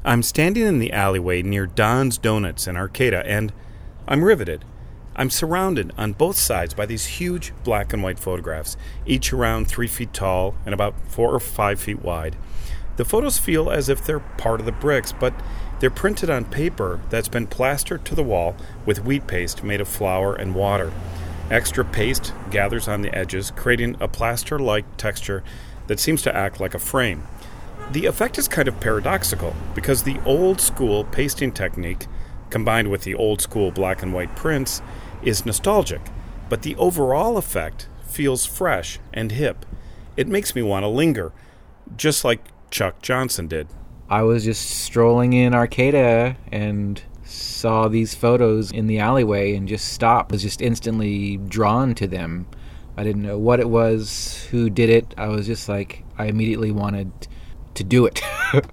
I'm standing in the alleyway near Don's Donuts in Arcata, and I'm riveted. I'm surrounded on both sides by these huge black and white photographs, each around 3 feet tall and about 4 or 5 feet wide. The photos feel as if they're part of the bricks, but they're printed on paper that's been plastered to the wall with wheat paste made of flour and water. Extra paste gathers on the edges, creating a plaster-like texture that seems to act like a frame. The effect is kind of paradoxical, because the old-school pasting technique, combined with the old-school black and white prints, is nostalgic, but the overall effect feels fresh and hip. It makes me want to linger, just like Chuck Johnson did. I was just strolling in Arcata and saw these photos in the alleyway and just stopped. I was just instantly drawn to them. I didn't know what it was, who did it. I was just like, I immediately wanted to do it.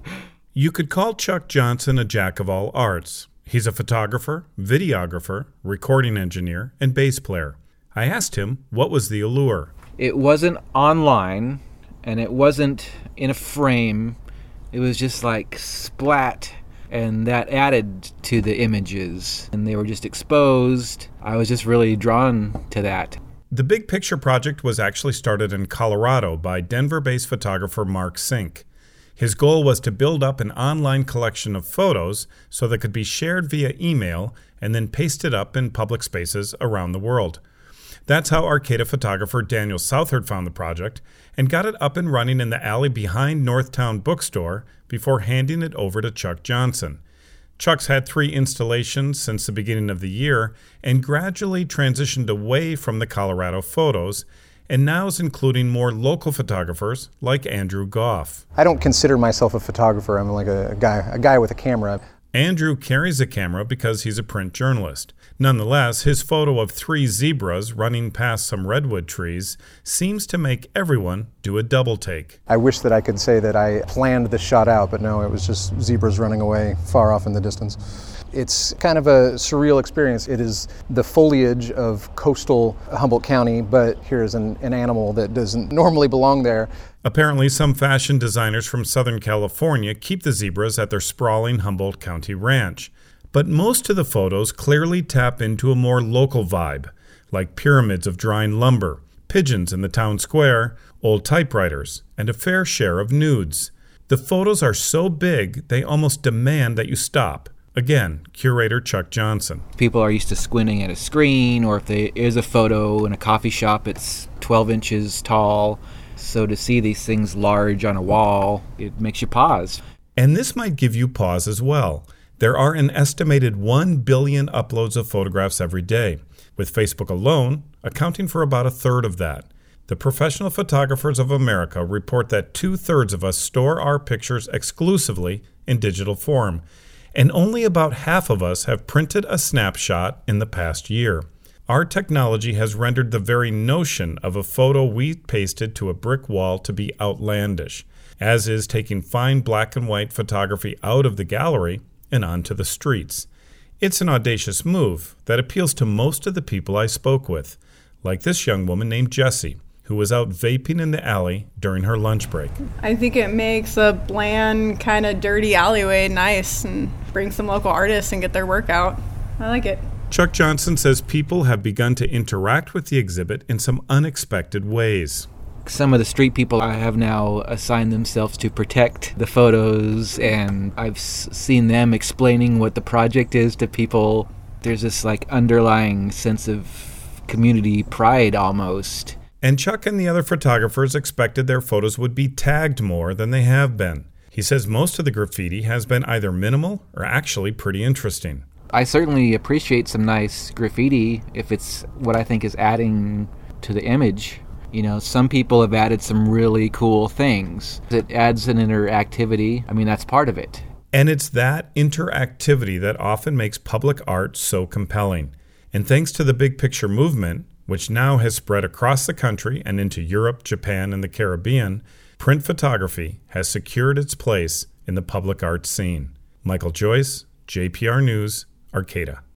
You could call Chuck Johnson a jack of all arts. He's a photographer, videographer, recording engineer, and bass player. I asked him what was the allure. It wasn't online, and it wasn't in a frame. It was just like splat, and that added to the images, and they were just exposed. I was just really drawn to that. The Big Picture project was actually started in Colorado by Denver-based photographer Mark Sink. His goal was to build up an online collection of photos so that could be shared via email and then pasted up in public spaces around the world. That's how Arcata photographer Daniel Southard found the project and got it up and running in the alley behind Northtown Bookstore before handing it over to Chuck Johnson. Chuck's had 3 installations since the beginning of the year and gradually transitioned away from the Colorado photos, and now is including more local photographers like Andrew Goff. I don't consider myself a photographer. I'm like a guy with a camera. Andrew carries a camera because he's a print journalist. Nonetheless, his photo of 3 zebras running past some redwood trees seems to make everyone do a double take. I wish that I could say that I planned the shot out, but no, it was just zebras running away far off in the distance. It's kind of a surreal experience. It is the foliage of coastal Humboldt County, but here's an animal that doesn't normally belong there. Apparently, some fashion designers from Southern California keep the zebras at their sprawling Humboldt County ranch. But most of the photos clearly tap into a more local vibe, like pyramids of drying lumber, pigeons in the town square, old typewriters, and a fair share of nudes. The photos are so big, they almost demand that you stop. Again, curator Chuck Johnson. People are used to squinting at a screen, or if there is a photo in a coffee shop, it's 12 inches tall. So to see these things large on a wall, it makes you pause. And this might give you pause as well. There are an estimated 1 billion uploads of photographs every day, with Facebook alone accounting for about 1/3 of that. The Professional Photographers of America report that 2/3 of us store our pictures exclusively in digital form, and only about half of us have printed a snapshot in the past year. Our technology has rendered the very notion of a photo we pasted to a brick wall to be outlandish, as is taking fine black and white photography out of the gallery and onto the streets. It's an audacious move that appeals to most of the people I spoke with, like this young woman named Jessie, who was out vaping in the alley during her lunch break. I think it makes a bland, kind of dirty alleyway nice and brings some local artists and get their work out. I like it. Chuck Johnson says people have begun to interact with the exhibit in some unexpected ways. Some of the street people have now assigned themselves to protect the photos, and I've seen them explaining what the project is to people. There's this like underlying sense of community pride almost. And Chuck and the other photographers expected their photos would be tagged more than they have been. He says most of the graffiti has been either minimal or actually pretty interesting. I certainly appreciate some nice graffiti if it's what I think is adding to the image. You know, some people have added some really cool things. It adds an interactivity. I mean, that's part of it. And it's that interactivity that often makes public art so compelling. And thanks to the Big Picture movement, which now has spread across the country and into Europe, Japan, and the Caribbean, print photography has secured its place in the public art scene. Michael Joyce, JPR News, Arcata.